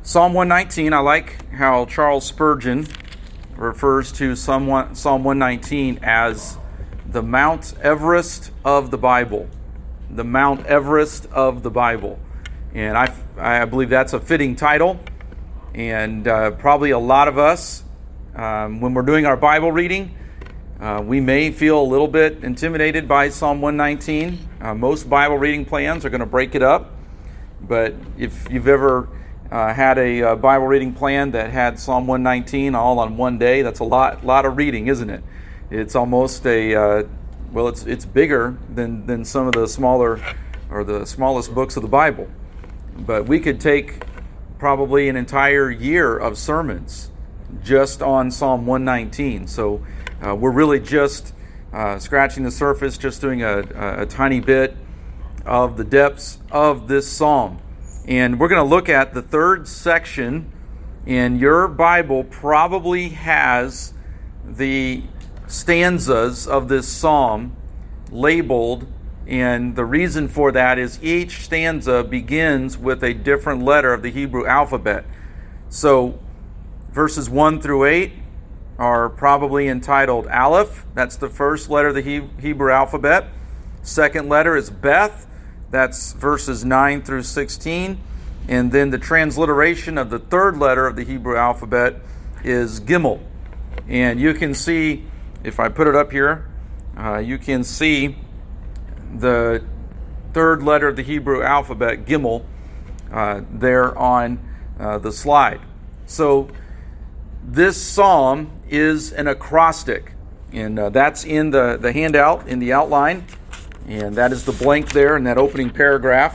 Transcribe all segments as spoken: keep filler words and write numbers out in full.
Psalm one nineteen, I like how Charles Spurgeon refers to Psalm one nineteen as the Mount Everest of the Bible. The Mount Everest of the Bible. And I, I believe that's a fitting title. And uh, probably a lot of us, um, when we're doing our Bible reading, uh, we may feel a little bit intimidated by Psalm one nineteen. Uh, most Bible reading plans are going to break it up. But if you've ever uh, had a uh, Bible reading plan that had Psalm one nineteen all on one day, that's a lot, lot of reading, isn't it? It's almost a, uh, well, it's it's bigger than, than some of the smaller or the smallest books of the Bible. But we could take probably an entire year of sermons just on Psalm one nineteen. So uh, we're really just uh, scratching the surface, just doing a, a, a tiny bit of the depths of this psalm. And we're going to look at the third section, and your Bible probably has the stanzas of this psalm labeled, and the reason for that is each stanza begins with a different letter of the Hebrew alphabet. So verses one through eight are probably entitled Aleph. That's the first letter of the he- Hebrew alphabet. Second letter is Beth. That's verses nine through sixteen. And then the transliteration of the third letter of the Hebrew alphabet is Gimel. And you can see, if I put it up here, uh, you can see the third letter of the Hebrew alphabet, Gimel, uh, there on uh, the slide. So this psalm is an acrostic, and uh, that's in the, the handout, in the outline, and that is the blank there in that opening paragraph.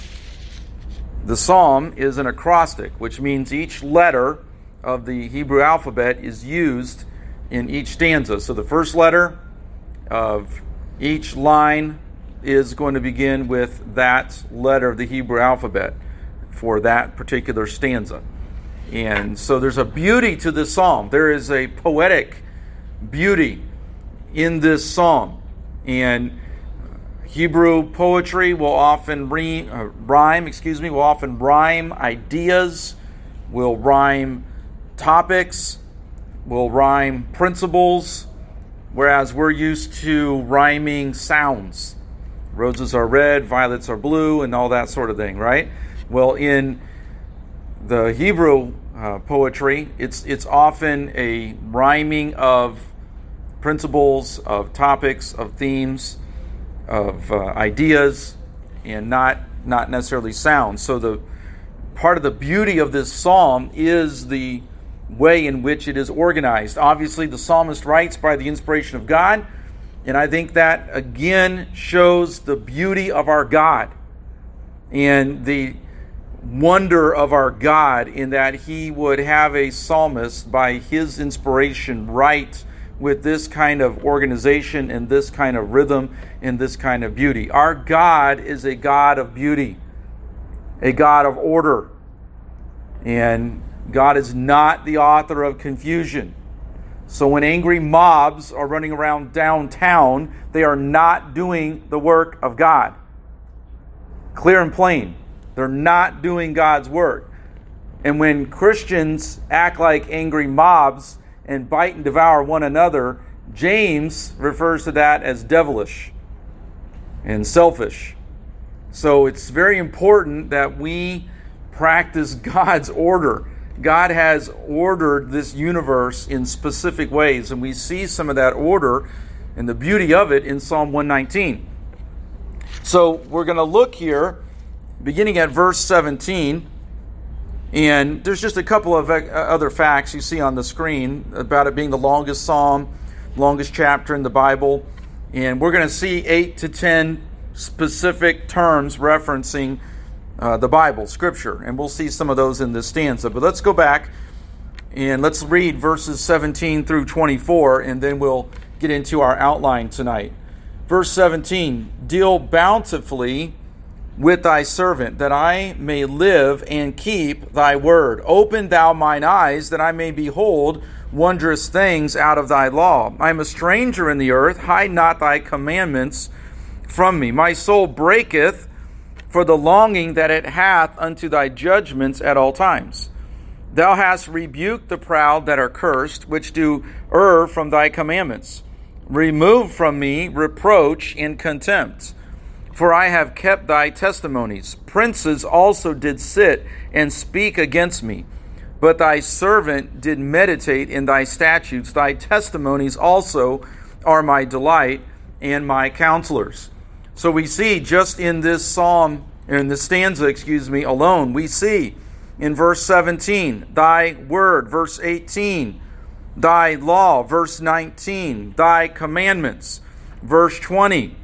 The psalm is an acrostic, which means each letter of the Hebrew alphabet is used in each stanza. So the first letter of each line is going to begin with that letter of the Hebrew alphabet for that particular stanza. And so there's a beauty to this psalm. There is a poetic beauty in this psalm. And Hebrew poetry will often re, uh, rhyme, excuse me, will often rhyme ideas, will rhyme topics, will rhyme principles, whereas we're used to rhyming sounds. Roses are red, violets are blue, and all that sort of thing, right? Well, in the Hebrew uh, poetry, it's it's often a rhyming of principles, of topics, of themes, of uh, ideas, and not not necessarily sounds. So the part of the beauty of this psalm is the way in which it is organized. Obviously, the psalmist writes by the inspiration of God, and I think that again shows the beauty of our God and the wonder of our God in that He would have a psalmist by His inspiration write with this kind of organization and this kind of rhythm and this kind of beauty. Our God is a God of beauty, a God of order, and God is not the author of confusion. So when angry mobs are running around downtown, they are not doing the work of God. Clear and plain. They're not doing God's work. And when Christians act like angry mobs and bite and devour one another, James refers to that as devilish and selfish. So it's very important that we practice God's order. God has ordered this universe in specific ways, and we see some of that order and the beauty of it in Psalm one nineteen. So we're going to look here, beginning at verse seventeen, and there's just a couple of other facts you see on the screen about it being the longest psalm, longest chapter in the Bible, and we're going to see eight to ten specific terms referencing Uh, the Bible, Scripture, and we'll see some of those in this stanza. But let's go back and let's read verses seventeen through twenty-four, and then we'll get into our outline tonight. Verse seventeen, "Deal bountifully with thy servant, that I may live and keep thy word. Open thou mine eyes, that I may behold wondrous things out of thy law. I am a stranger in the earth, hide not thy commandments from me. My soul breaketh for the longing that it hath unto thy judgments at all times. Thou hast rebuked the proud that are cursed, which do err from thy commandments. Remove from me reproach and contempt. For I have kept thy testimonies. Princes also did sit and speak against me. But thy servant did meditate in thy statutes. Thy testimonies also are my delight and my counselors. So we see just in this psalm, in this stanza, excuse me, alone, we see in verse seventeen, thy word, verse eighteen, thy law, verse nineteen, thy commandments, verse twenty,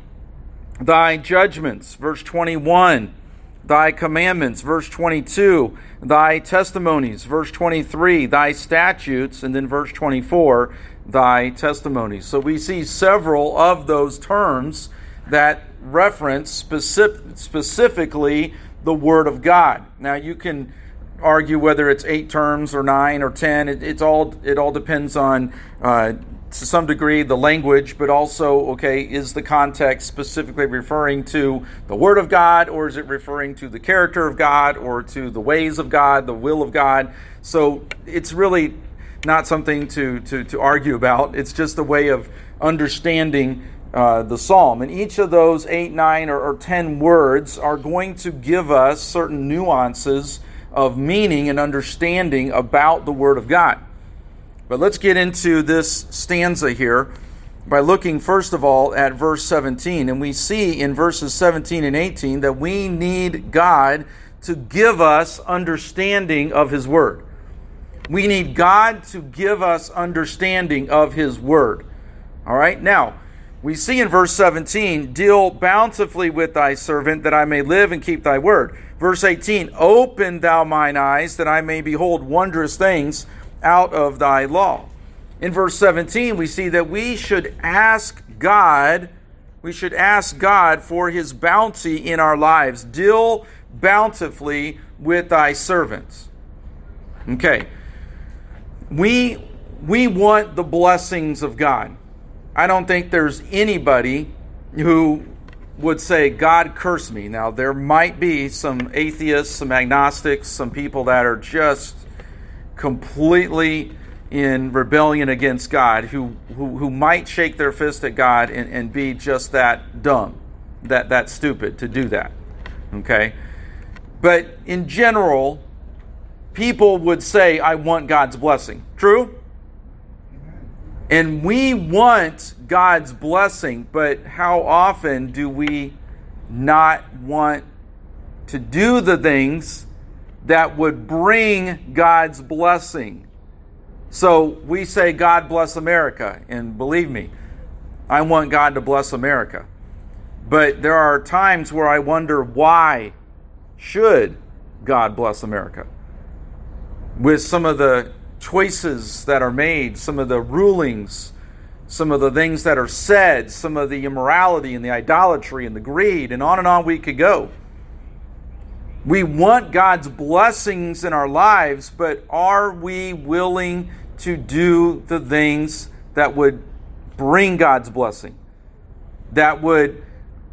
thy judgments, verse twenty-one, thy commandments, verse twenty-two, thy testimonies, verse twenty-three, thy statutes, and then verse twenty-four, thy testimonies. So we see several of those terms that reference specific, specifically the Word of God. Now you can argue whether it's eight terms or nine or ten. It, it's all it all depends on uh, to some degree the language, but also, okay, is the context specifically referring to the Word of God, or is it referring to the character of God, or to the ways of God, the will of God? So it's really not something to to, to argue about. It's just a way of understanding uh, the psalm. And each of those eight, nine, or, or ten words are going to give us certain nuances of meaning and understanding about the Word of God. But let's get into this stanza here by looking first of all at verse seventeen. And we see in verses seventeen and eighteen that we need God to give us understanding of His Word. We need God to give us understanding of His Word. All right, now, we see in verse seventeen, deal bountifully with thy servant that I may live and keep thy word. Verse eighteen, open thou mine eyes that I may behold wondrous things out of thy law. In verse seventeen, we see that we should ask God, we should ask God for His bounty in our lives. Deal bountifully with thy servants. Okay. We, we want the blessings of God. I don't think there's anybody who would say, God curse me. Now, there might be some atheists, some agnostics, some people that are just completely in rebellion against God, who who, who might shake their fist at God and, and be just that dumb, that, that stupid to do that. Okay? But in general, people would say, I want God's blessing. True? And we want God's blessing, but how often do we not want to do the things that would bring God's blessing? So we say, God bless America. And believe me, I want God to bless America. But there are times where I wonder, why should God bless America? With some of the choices that are made, some of the rulings, some of the things that are said, some of the immorality and the idolatry and the greed, and on and on we could go. We want God's blessings in our lives, but are we willing to do the things that would bring God's blessing, that would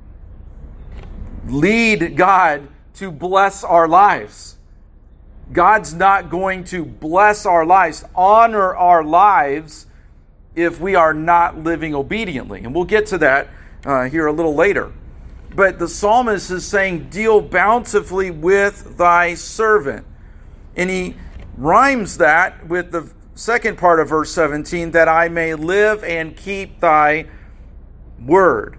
lead God to bless our lives? God's not going to bless our lives, honor our lives, if we are not living obediently. And we'll get to that uh, here a little later. But the psalmist is saying, deal bountifully with thy servant. And he rhymes that with the second part of verse seventeen, that I may live and keep thy word.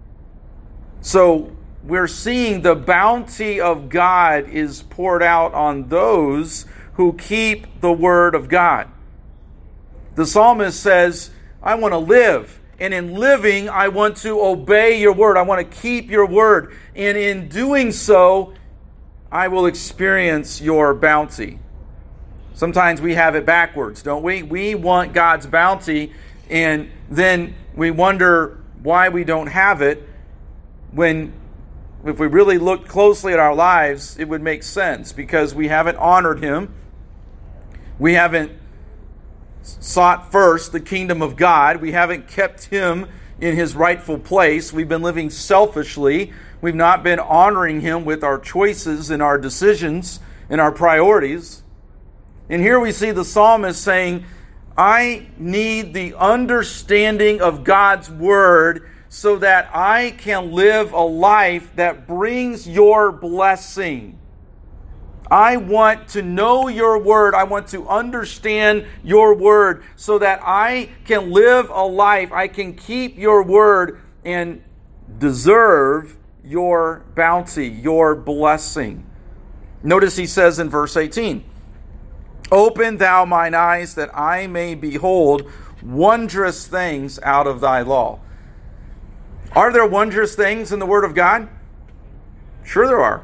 So we're seeing the bounty of God is poured out on those who keep the word of God. The psalmist says, I want to live, and in living, I want to obey your word. I want to keep your word, and in doing so, I will experience your bounty. Sometimes we have it backwards, don't we? We want God's bounty, and then we wonder why we don't have it, when if we really look closely at our lives, it would make sense, because we haven't honored Him. We haven't sought first the kingdom of God. We haven't kept Him in His rightful place. We've been living selfishly. We've not been honoring Him with our choices and our decisions and our priorities. And here we see the psalmist saying, I need the understanding of God's word so that I can live a life that brings your blessing. I want to know your word. I want to understand your word so that I can live a life, I can keep your word and deserve your bounty, your blessing. Notice he says in verse eighteen, open thou mine eyes that I may behold wondrous things out of thy law. Are there wondrous things in the word of God? Sure there are.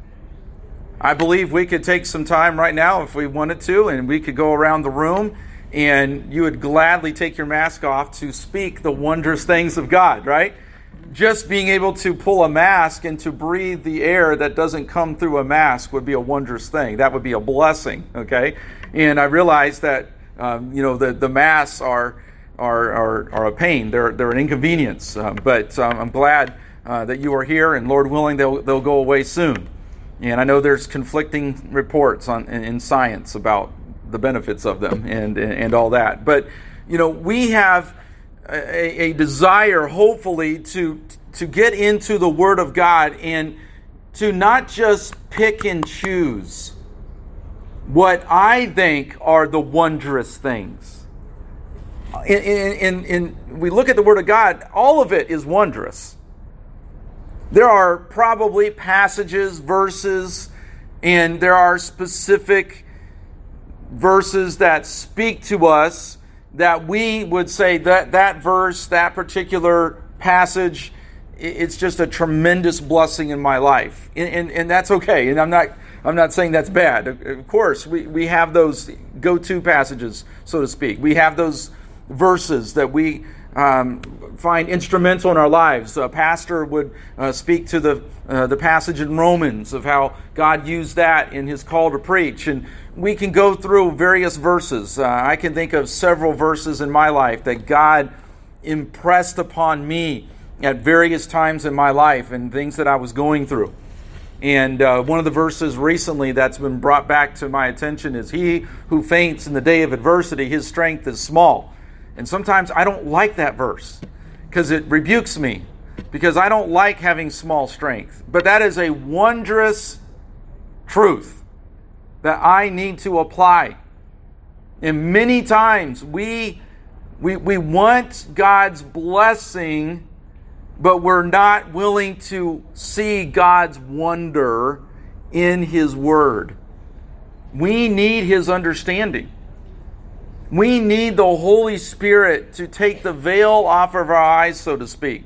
I believe we could take some time right now if we wanted to, and we could go around the room and you would gladly take your mask off to speak the wondrous things of God, right? Just being able to pull a mask and to breathe the air that doesn't come through a mask would be a wondrous thing. That would be a blessing, okay? And I realize that, um, you know, the, the masks are, are, are, are a pain. They're, they're an inconvenience. Uh, but um, I'm glad uh, that you are here, and Lord willing, they'll, they'll go away soon. And I know there's conflicting reports on in, in science about the benefits of them and, and, and all that. But, you know, we have a, a desire, hopefully, to to get into the Word of God and to not just pick and choose what I think are the wondrous things. In, in, in, in, we look at the Word of God, all of it is wondrous. There are probably passages, verses, and there are specific verses that speak to us that we would say that that verse, that particular passage, it's just a tremendous blessing in my life. And, and, and that's okay. And I'm not I'm not saying that's bad. Of course, we, we have those go-to passages, so to speak. We have those verses that we Um, find instrumental in our lives. A pastor would uh, speak to the uh, the passage in Romans of how God used that in his call to preach. And we can go through various verses. Uh, I can think of several verses in my life that God impressed upon me at various times in my life and things that I was going through. And uh, one of the verses recently that's been brought back to my attention is, he who faints in the day of adversity, his strength is small. And sometimes I don't like that verse because it rebukes me, because I don't like having small strength. But that is a wondrous truth that I need to apply. And many times we we we want God's blessing, but we're not willing to see God's wonder in His Word. We need His understanding. We need the Holy Spirit to take the veil off of our eyes, so to speak.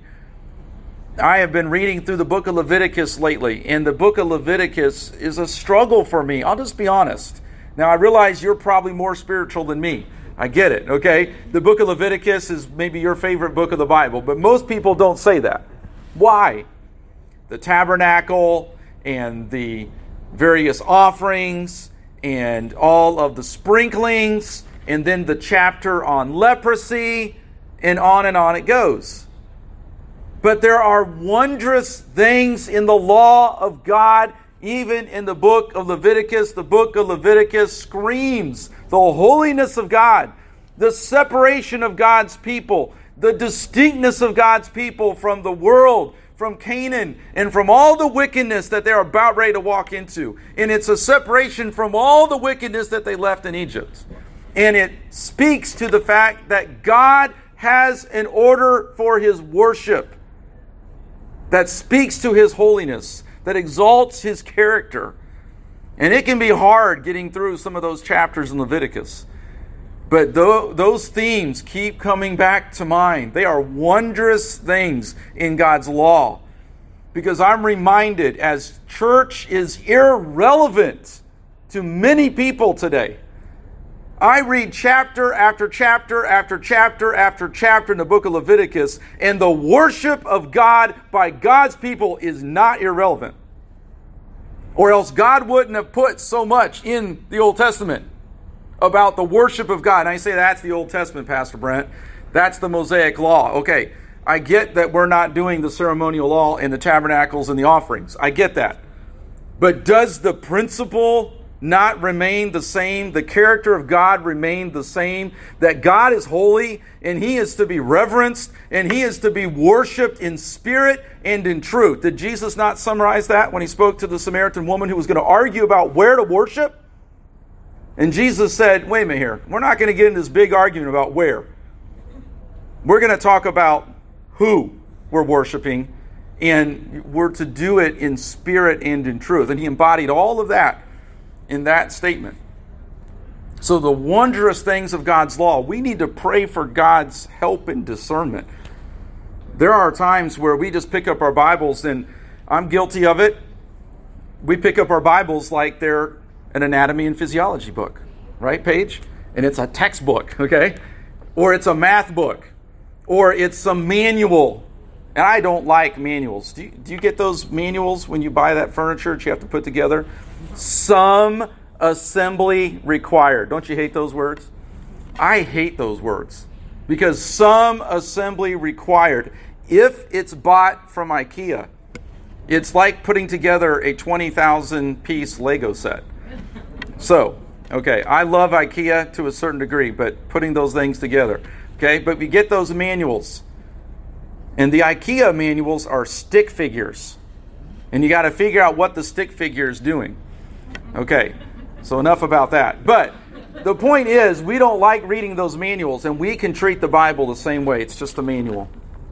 I have been reading through the book of Leviticus lately, and the book of Leviticus is a struggle for me. I'll just be honest. Now, I realize you're probably more spiritual than me. I get it, okay? The book of Leviticus is maybe your favorite book of the Bible, but most people don't say that. Why? The tabernacle and the various offerings and all of the sprinklings, and then the chapter on leprosy, and on and on it goes. But there are wondrous things in the law of God, even in the book of Leviticus. The book of Leviticus screams the holiness of God, the separation of God's people, the distinctness of God's people from the world, from Canaan, and from all the wickedness that they're about ready to walk into. And it's a separation from all the wickedness that they left in Egypt. And it speaks to the fact that God has an order for His worship that speaks to His holiness, that exalts His character. And it can be hard getting through some of those chapters in Leviticus. But th- those themes keep coming back to mind. They are wondrous things in God's law. Because I'm reminded, as church is irrelevant to many people today, I read chapter after chapter after chapter after chapter in the book of Leviticus, and the worship of God by God's people is not irrelevant. Or else God wouldn't have put so much in the Old Testament about the worship of God. And I say that's the Old Testament, Pastor Brent. That's the Mosaic Law. Okay, I get that we're not doing the ceremonial law in the tabernacles and the offerings. I get that. But does the principle not remain the same? The character of God remained the same? That God is holy and He is to be reverenced and He is to be worshiped in spirit and in truth. Did Jesus not summarize that when He spoke to the Samaritan woman who was going to argue about where to worship? And Jesus said, wait a minute here. We're not going to get into this big argument about where. We're going to talk about who we're worshiping, and we're to do it in spirit and in truth. And He embodied all of that in that statement. So the wondrous things of God's law, we need to pray for God's help and discernment. There are times where we just pick up our Bibles, and I'm guilty of it. We pick up our Bibles like they're an anatomy and physiology book, right, Paige? And it's a textbook, okay? Or it's a math book, or it's some manual. And I don't like manuals. Do you, do you get those manuals when you buy that furniture that you have to put together? Some assembly required. Don't you hate those words? I hate those words. Because some assembly required. If it's bought from IKEA, it's like putting together a twenty thousand piece Lego set. So, okay, I love IKEA to a certain degree, but putting those things together. Okay, but we get those manuals. And the IKEA manuals are stick figures. And you got to figure out what the stick figure is doing. Okay, so enough about that. But the point is, we don't like reading those manuals, and we can treat the Bible the same way. It's just a manual.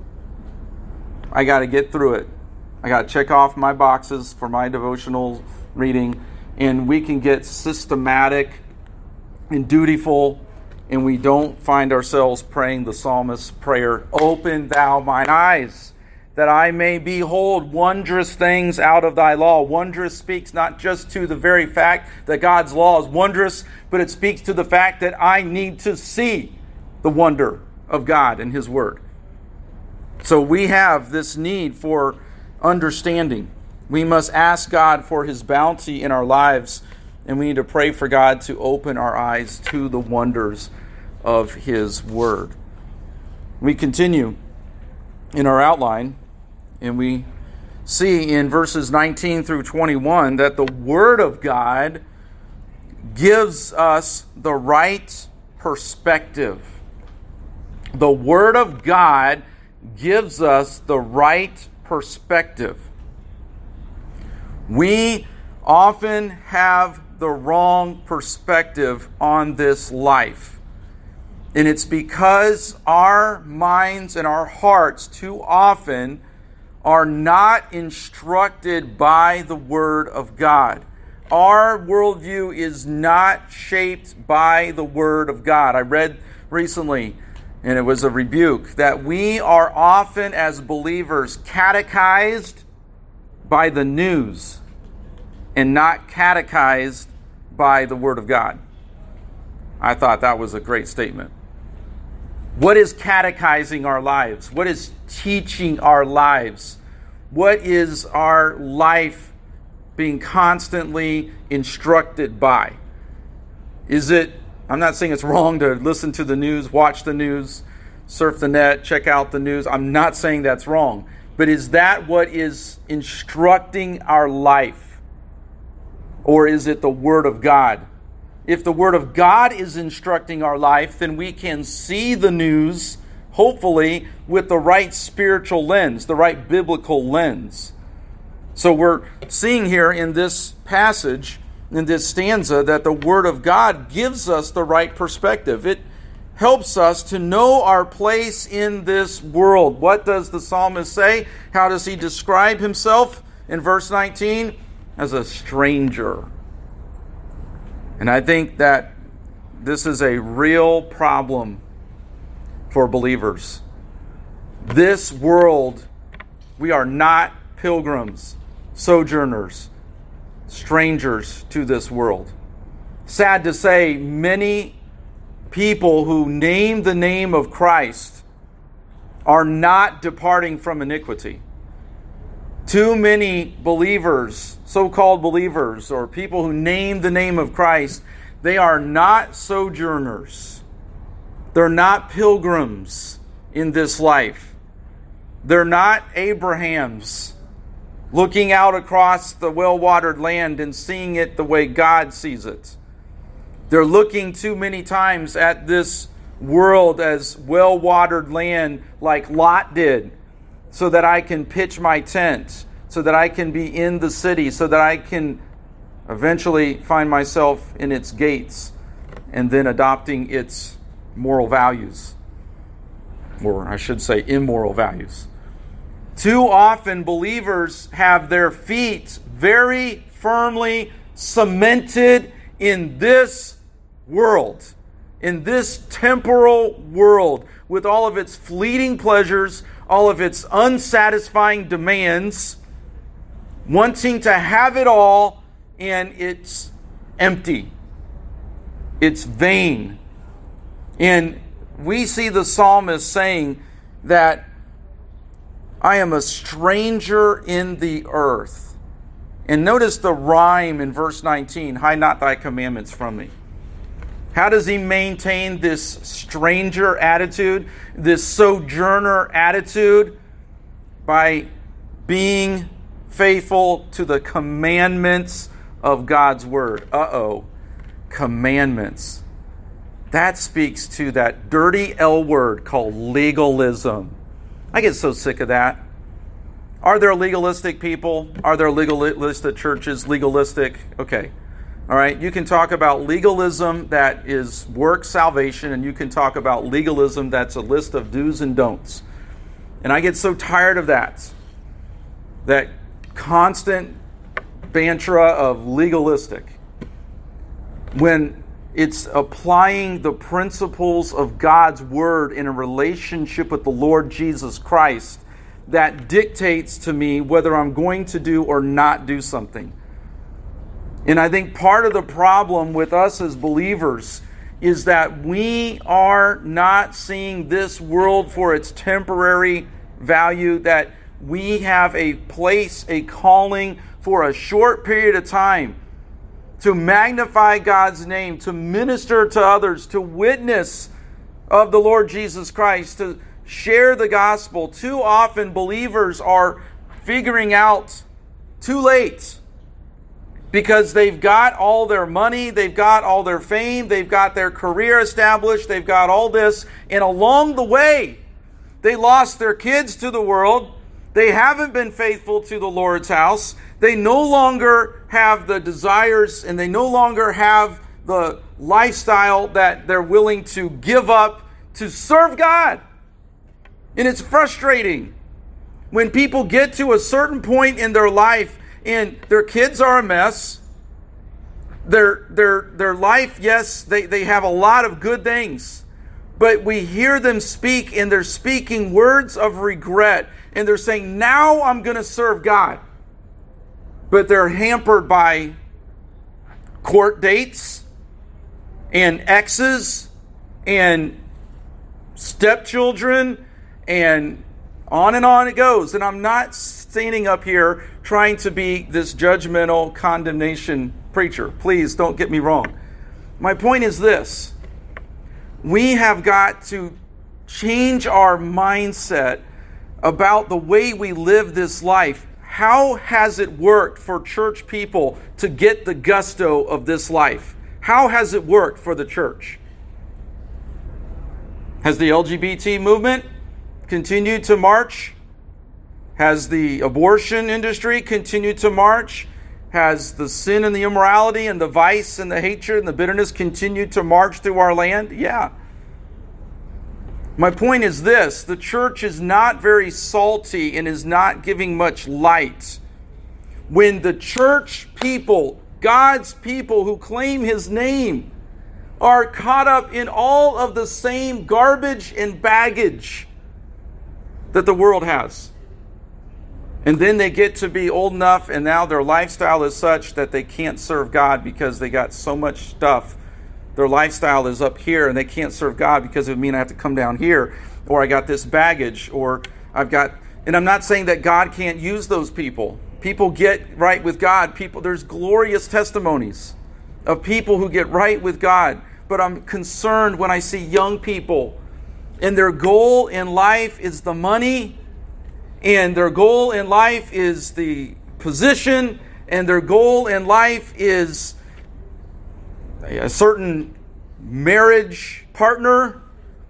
I got to get through it. I got to check off my boxes for my devotional reading, and we can get systematic and dutiful, and we don't find ourselves praying the psalmist's prayer, "Open thou mine eyes, that I may behold wondrous things out of thy law." Wondrous speaks not just to the very fact that God's law is wondrous, but it speaks to the fact that I need to see the wonder of God and His Word. So we have this need for understanding. We must ask God for His bounty in our lives, and we need to pray for God to open our eyes to the wonders of His Word. We continue in our outline, and we see in verses nineteen through twenty-one that the Word of God gives us the right perspective. The Word of God gives us the right perspective. We often have the wrong perspective on this life. And it's because our minds and our hearts too often are not instructed by the Word of God. Our worldview is not shaped by the Word of God. I read recently, and it was a rebuke, that we are often as believers catechized by the news and not catechized by the Word of God. I thought that was a great statement. What is catechizing our lives? What is teaching our lives? What is our life being constantly instructed by? Is it, I'm not saying it's wrong to listen to the news, watch the news, surf the net, check out the news. I'm not saying that's wrong. But is that what is instructing our life? Or is it the Word of God? If the Word of God is instructing our life, then we can see the news, hopefully, with the right spiritual lens, the right biblical lens. So we're seeing here in this passage, in this stanza, that the Word of God gives us the right perspective. It helps us to know our place in this world. What does the psalmist say? How does he describe himself in verse nineteen? As a stranger. And I think that this is a real problem for believers. This world, we are not pilgrims, sojourners, strangers to this world. Sad to say, many people who name the name of Christ are not departing from iniquity. Too many believers, so-called believers, or people who name the name of Christ, they are not sojourners. They're not pilgrims in this life. They're not Abrahams looking out across the well-watered land and seeing it the way God sees it. They're looking too many times at this world as well-watered land like Lot did, so that I can pitch my tent, so that I can be in the city, so that I can eventually find myself in its gates and then adopting its moral values, or I should say immoral values. Too often believers have their feet very firmly cemented in this world, in this temporal world, with all of its fleeting pleasures, all of its unsatisfying demands, wanting to have it all, and it's empty. It's vain. And we see the psalmist saying that I am a stranger in the earth. And notice the rhyme in verse nineteen, hide not thy commandments from me. How does he maintain this stranger attitude, this sojourner attitude? By being faithful to the commandments of God's word. Uh-oh, commandments. That speaks to that dirty L word called legalism. I get so sick of that. Are there legalistic people? Are there legalistic churches? Legalistic? Okay. All right. You can talk about legalism that is work salvation, and you can talk about legalism that's a list of do's and don'ts. And I get so tired of that. That constant banter of legalistic. When it's applying the principles of God's word in a relationship with the Lord Jesus Christ that dictates to me whether I'm going to do or not do something. And I think part of the problem with us as believers is that we are not seeing this world for its temporary value, that we have a place, a calling for a short period of time to magnify God's name, to minister to others, to witness of the Lord Jesus Christ, to share the gospel. Too often believers are figuring out too late because they've got all their money, they've got all their fame, they've got their career established, they've got all this, and along the way, they lost their kids to the world. They haven't been faithful to the Lord's house. They no longer have the desires and they no longer have the lifestyle that they're willing to give up to serve God. And it's frustrating when people get to a certain point in their life and their kids are a mess. Their, their, their life, yes, they, they have a lot of good things. But we hear them speak and they're speaking words of regret. And they're saying, now I'm going to serve God. But they're hampered by court dates and exes and stepchildren and on and on it goes. And I'm not standing up here trying to be this judgmental condemnation preacher. Please don't get me wrong. My point is this. We have got to change our mindset about the way we live this life. How has it worked for church people to get the gusto of this life? How has it worked for the church? Has the L G B T movement continued to march? Has the abortion industry continued to march? Has the sin and the immorality and the vice and the hatred and the bitterness continued to march through our land? Yeah. My point is this, the church is not very salty and is not giving much light. When the church people, God's people who claim His name, are caught up in all of the same garbage and baggage that the world has. And then they get to be old enough and now their lifestyle is such that they can't serve God because they got so much stuff. Their lifestyle is up here and they can't serve God because it would mean I have to come down here, or I got this baggage, or I've got, and I'm not saying that God can't use those people. People get right with God. People, there's glorious testimonies of people who get right with God. But I'm concerned when I see young people and their goal in life is the money, and their goal in life is the position and their goal in life is a certain marriage partner,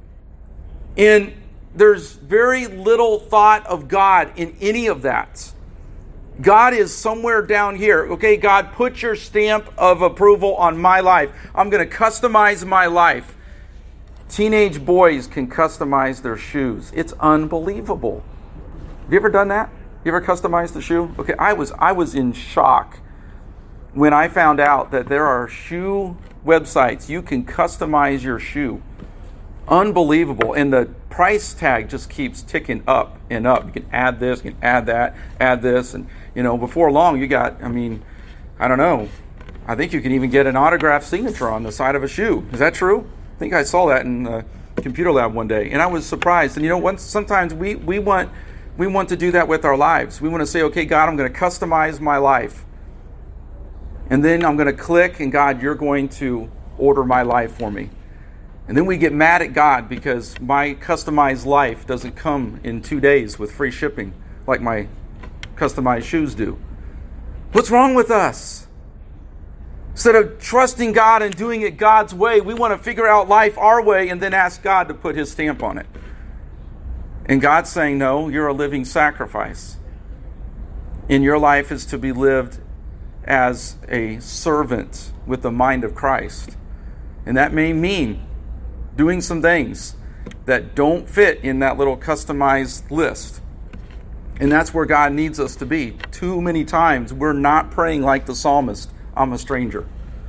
and there's very little thought of God in any of that. God is somewhere down here. Okay, God, put your stamp of approval on my life. I'm going to customize my life. Teenage boys can customize their shoes. It's unbelievable. Have you ever done that? You ever customized the shoe? Okay, I was I was in shock when I found out that there are shoe websites. You can customize your shoe. Unbelievable. And the price tag just keeps ticking up and up. You can add this, you can add that, add this. And, you know, before long you got, I mean, I don't know. I think you can even get an autographed signature on the side of a shoe. Is that true? I think I saw that in the computer lab one day. And I was surprised. And, you know, once, sometimes we, we want we want to do that with our lives. We want to say, okay, God, I'm going to customize my life. And then I'm going to click, and God, you're going to order my life for me. And then we get mad at God because my customized life doesn't come in two days with free shipping like my customized shoes do. What's wrong with us? Instead of trusting God and doing it God's way, we want to figure out life our way and then ask God to put His stamp on it. And God's saying, no, you're a living sacrifice. And your life is to be lived as a servant with the mind of Christ. And that may mean doing some things that don't fit in that little customized list. And that's where God needs us to be. Too many times we're not praying like the psalmist, I'm a stranger.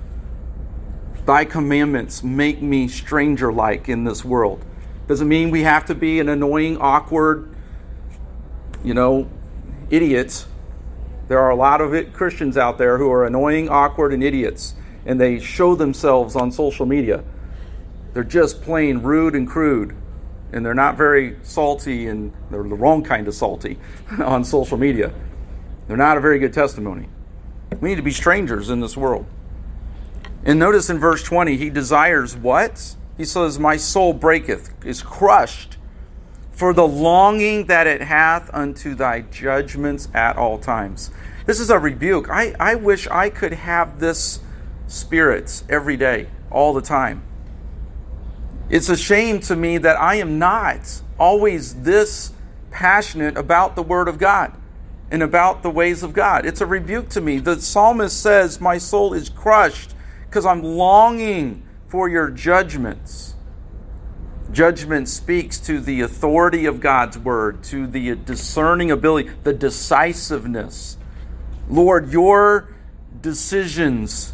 Thy commandments make me stranger-like in this world. Doesn't mean we have to be an annoying, awkward, you know, idiots. There are a lot of it, Christians out there who are annoying, awkward, and idiots. And they show themselves on social media. They're just plain rude and crude. And they're not very salty, and they're the wrong kind of salty on social media. They're not a very good testimony. We need to be strangers in this world. And notice in verse twenty, he desires what? He says, my soul breaketh, is crushed, for the longing that it hath unto thy judgments at all times. This is a rebuke. I, I wish I could have this spirit every day, all the time. It's a shame to me that I am not always this passionate about the Word of God and about the ways of God. It's a rebuke to me. The psalmist says, my soul is crushed because I'm longing for your judgments. Judgment speaks to the authority of God's Word, to the discerning ability, the decisiveness. Lord, your decisions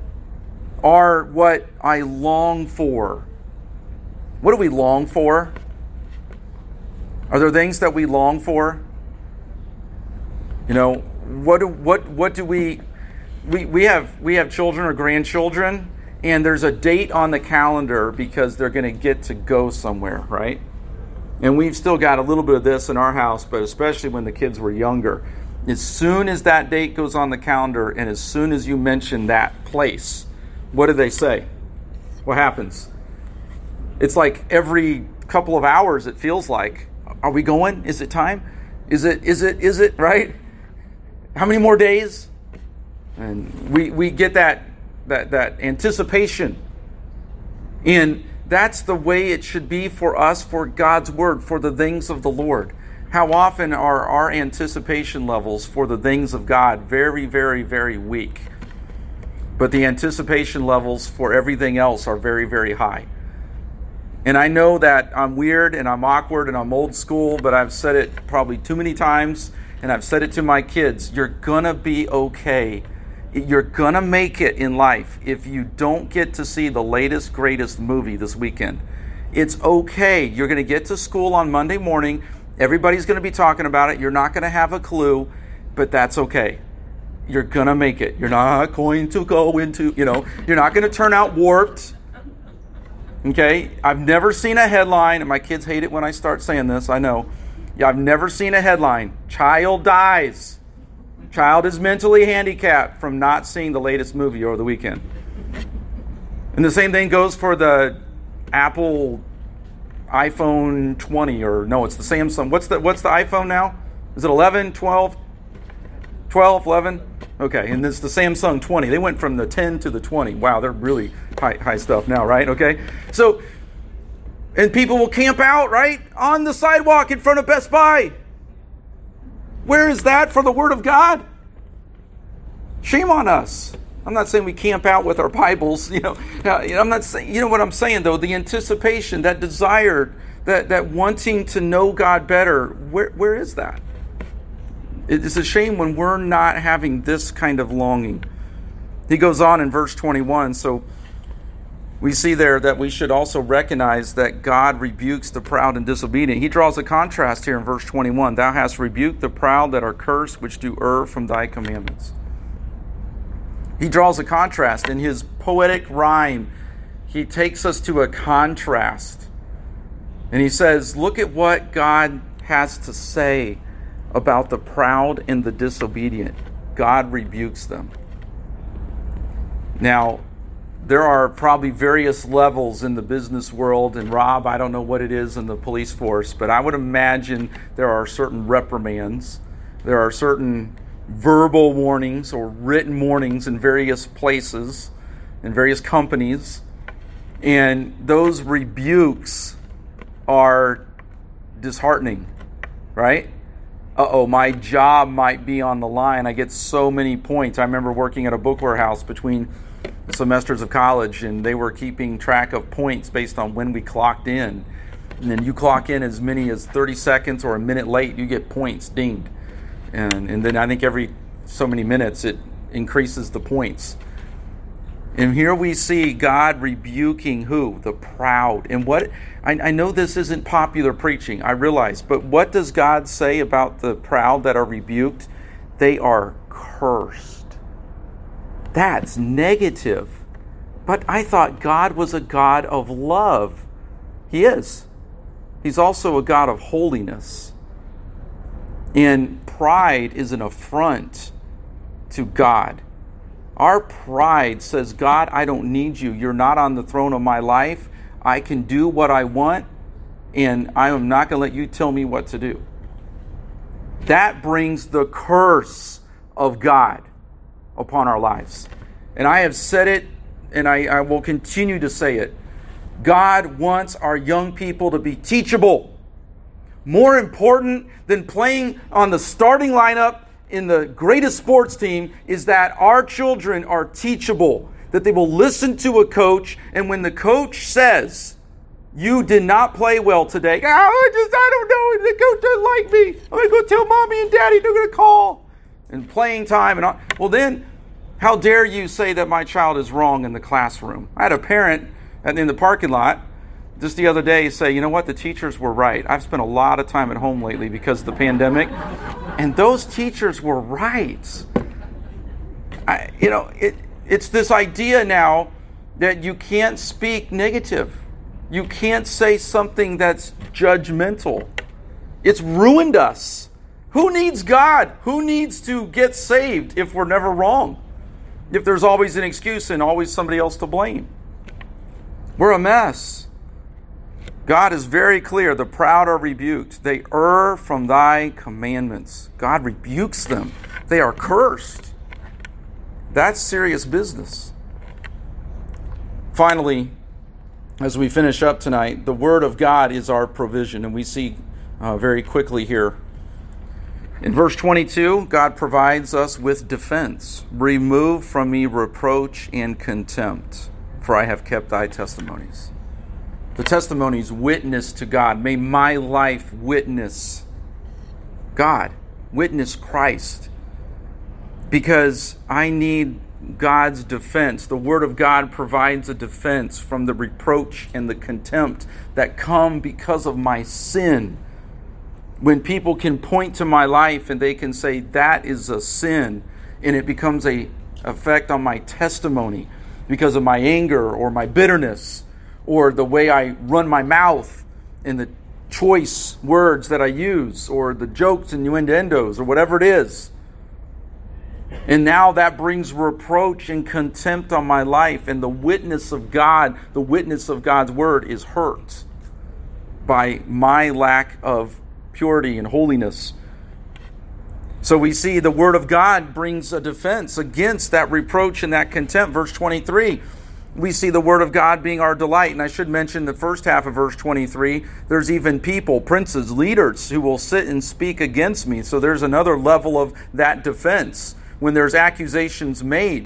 are what I long for. What do we long for? Are there things that we long for? You know, what do what what do we we we have we have children or grandchildren, and there's a date on the calendar because they're going to get to go somewhere, right? And we've still got a little bit of this in our house, but especially when the kids were younger. As soon as that date goes on the calendar, and as soon as you mention that place, what do they say? What happens? It's like every couple of hours, it feels like, are we going? Is it time? Is it, is it, is it, right? How many more days? And we, we get that, that, that anticipation. And that's the way it should be for us, for God's Word, for the things of the Lord. How often are our anticipation levels for the things of God very, very, very weak? But the anticipation levels for everything else are very, very high. And I know that I'm weird and I'm awkward and I'm old school, but I've said it probably too many times, and I've said it to my kids. You're going to be okay. You're going to make it in life if you don't get to see the latest, greatest movie this weekend. It's okay. You're going to get to school on Monday morning. Everybody's going to be talking about it. You're not going to have a clue, but that's okay. You're going to make it. You're not going to go into, you know, you're not going to turn out warped. Okay, I've never seen a headline, and my kids hate it when I start saying this, I know. Yeah, I've never seen a headline, child dies. Child is mentally handicapped from not seeing the latest movie over the weekend. And the same thing goes for the Apple iPhone twenty, or no, it's the Samsung. What's the what's the iPhone now? Is it eleven, twelve? twelve, eleven? Okay, and it's the Samsung twenty. They went from the ten to the twenty. Wow, they're really high, high stuff now, right? Okay, so, and people will camp out, right, on the sidewalk in front of Best Buy. Where is that for the Word of God? Shame on us. I'm not saying we camp out with our Bibles, you know. I'm not saying, you know what I'm saying, though? The anticipation, that desire, that, that wanting to know God better, where where is that? It's a shame when we're not having this kind of longing. He goes on in verse twenty-one, so we see there that we should also recognize that God rebukes the proud and disobedient. He draws a contrast here in verse twenty-one. Thou hast rebuked the proud that are cursed, which do err from thy commandments. He draws a contrast. In his poetic rhyme, he takes us to a contrast. And he says, look at what God has to say about the proud and the disobedient. God rebukes them. Now, there are probably various levels in the business world, and Rob, I don't know what it is in the police force, but I would imagine there are certain reprimands. There are certain verbal warnings or written warnings in various places, in various companies, and those rebukes are disheartening, right? Uh-oh, my job might be on the line. I get so many points. I remember working at a book warehouse between semesters of college, and they were keeping track of points based on when we clocked in. And then you clock in as many as thirty seconds or a minute late, you get points dinged. And, and then I think every so many minutes it increases the points. And here we see God rebuking who? The proud. And what I, I know this isn't popular preaching, I realize, but what does God say about the proud that are rebuked? They are cursed. That's negative. But I thought God was a God of love. He is. He's also a God of holiness. And pride is an affront to God. Our pride says, God, I don't need you. You're not on the throne of my life. I can do what I want, and I am not going to let you tell me what to do. That brings the curse of God upon our lives. And I have said it, and I, I will continue to say it. God wants our young people to be teachable. More important than playing on the starting lineup in the greatest sports team is that our children are teachable, that they will listen to a coach, and when the coach says, you did not play well today, oh, I just, I don't know, the coach doesn't like me, I'm going to go tell mommy and daddy, they're going to call. And playing time, and all. Well then, how dare you say that my child is wrong in the classroom? I had a parent in the parking lot just the other day say, you know what, the teachers were right. I've spent a lot of time at home lately because of the pandemic, and those teachers were right. I, you know, it, it's this idea now that you can't speak negative. You can't say something that's judgmental. It's ruined us. Who needs God? Who needs to get saved if we're never wrong? If there's always an excuse and always somebody else to blame? We're a mess. God is very clear. The proud are rebuked. They err from thy commandments. God rebukes them. They are cursed. That's serious business. Finally, as we finish up tonight, the Word of God is our provision. And we see uh, very quickly here. In verse twenty-two, God provides us with defense. Remove from me reproach and contempt, for I have kept thy testimonies. The testimonies witness to God. May my life witness God, witness Christ, because I need God's defense. The Word of God provides a defense from the reproach and the contempt that come because of my sin. When people can point to my life and they can say that is a sin, and it becomes a effect on my testimony because of my anger or my bitterness, or the way I run my mouth and the choice words that I use, or the jokes and innuendos, or whatever it is. And now that brings reproach and contempt on my life, and the witness of God, the witness of God's Word is hurt by my lack of purity and holiness. So we see the Word of God brings a defense against that reproach and that contempt. Verse twenty-three, we see the Word of God being our delight. And I should mention the first half of verse twenty-three, there's even people, princes, leaders who will sit and speak against me. So there's another level of that defense. When there's accusations made,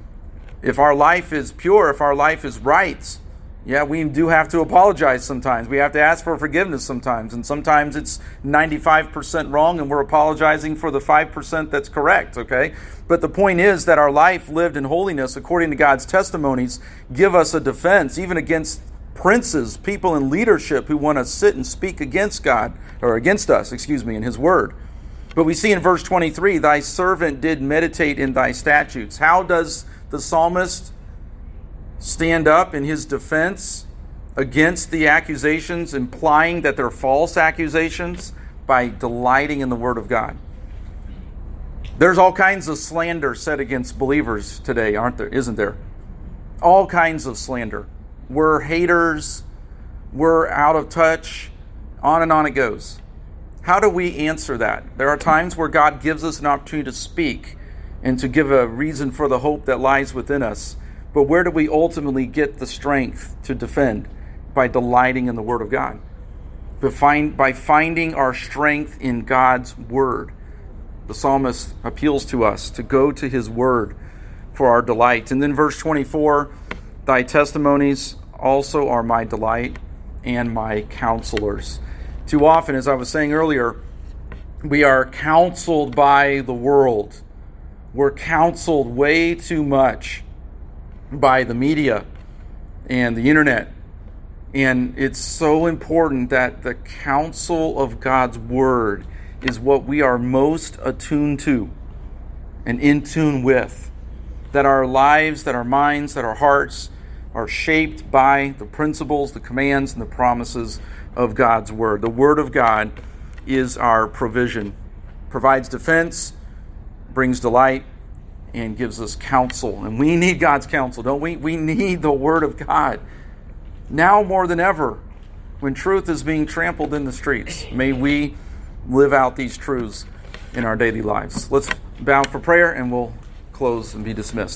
if our life is pure, if our life is right, yeah, we do have to apologize sometimes. We have to ask for forgiveness sometimes. And sometimes it's ninety-five percent wrong and we're apologizing for the five percent that's correct, okay? But the point is that our life lived in holiness according to God's testimonies give us a defense, even against princes, people in leadership who want to sit and speak against God, or against us, excuse me, in His Word. But we see in verse twenty-three, thy servant did meditate in thy statutes. How does the psalmist stand up in his defense against the accusations, implying that they're false accusations? By delighting in the Word of God. There's all kinds of slander said against believers today, aren't there? Isn't there? All kinds of slander. We're haters. We're out of touch. On and on it goes. How do we answer that? There are times where God gives us an opportunity to speak and to give a reason for the hope that lies within us. But where do we ultimately get the strength to defend? By delighting in the Word of God. By, find, by finding our strength in God's Word. The psalmist appeals to us to go to His Word for our delight. And then verse twenty-four, thy testimonies also are my delight and my counselors. Too often, as I was saying earlier, we are counseled by the world. We're counseled way too much by the media and the internet. And it's so important that the counsel of God's Word is what we are most attuned to and in tune with. That our lives, that our minds, that our hearts are shaped by the principles, the commands, and the promises of God's Word. The Word of God is our provision. Provides defense, brings delight, and gives us counsel. And we need God's counsel, don't we? We need the Word of God. Now more than ever, when truth is being trampled in the streets, may we live out these truths in our daily lives. Let's bow for prayer and we'll close and be dismissed.